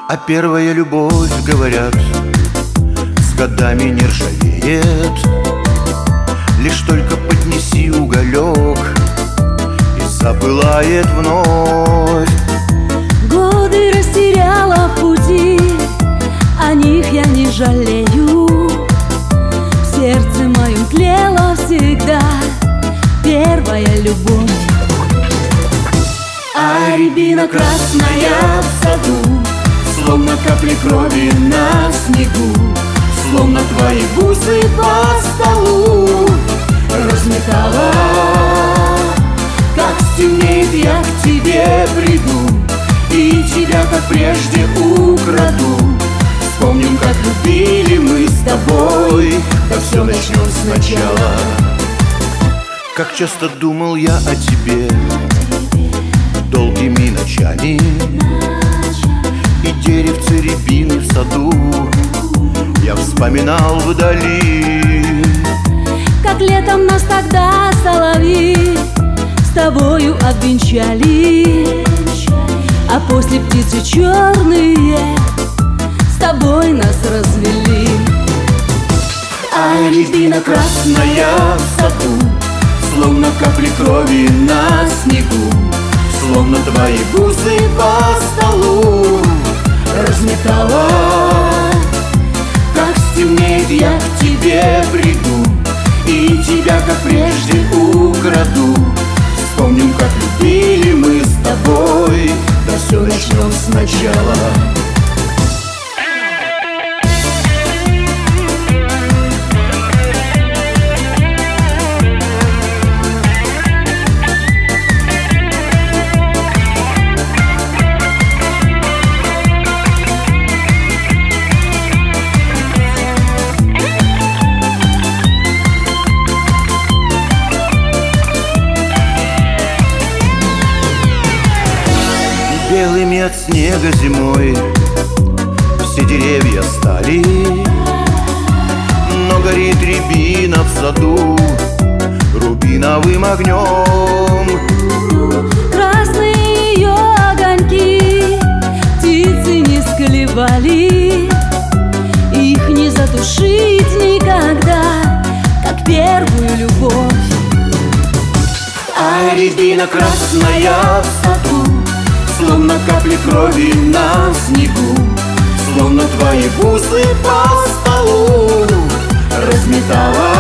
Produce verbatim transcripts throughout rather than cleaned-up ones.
А первая любовь, говорят, с годами не ржавеет. Лишь только поднеси уголек, и запылает вновь. Годы растеряла в пути, о них я не жалею. В сердце моем тлела всегда первая любовь. А рябина красная в саду, словно капли крови на снегу, словно твои бусы по столу разметала. Как стемнеет, я к тебе приду, и тебя, как прежде, украду. Вспомним, как любили мы с тобой, да все начнем сначала. Как часто думал я о тебе долгими ночами, и деревце рябины в саду я вспоминал вдали. Как летом нас тогда соловьи с тобою обвенчали, а после птицы черные с тобой нас развели. А рябина красная в саду, словно капли крови на снегу, словно твои бусы по столу разметала. Как стемнеет, я к тебе приду, и тебя, как прежде, украду. Вспомним, как любили мы с тобой, да все начнем сначала. Белыми от снега зимой все деревья стали, но горит рябина в саду рубиновым огнем. Красные ее огоньки птицы не склевали, их не затушить никогда, как первую любовь. А рябина красная в саду, словно капли крови на снегу, словно твои бусы по столу разметала.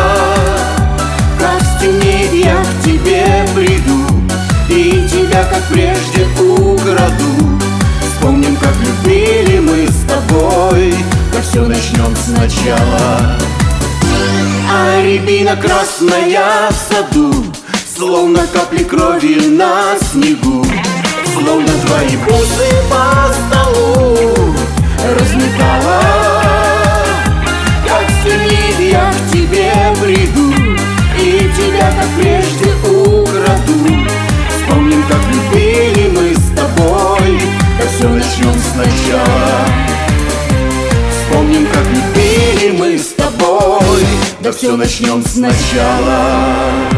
Как стемнеет, я к тебе приду, и тебя, как прежде, украду. Вспомним, как любили мы с тобой, да все начнем сначала. А рябина красная в саду, словно капли крови на снегу, словно твои бусы по столу разметала. Как стемнеет, я к тебе приду, и тебя, как прежде, украду. Вспомним, как любили мы с тобой, да все начнем сначала. Вспомним, как любили мы с тобой, да все начнем сначала.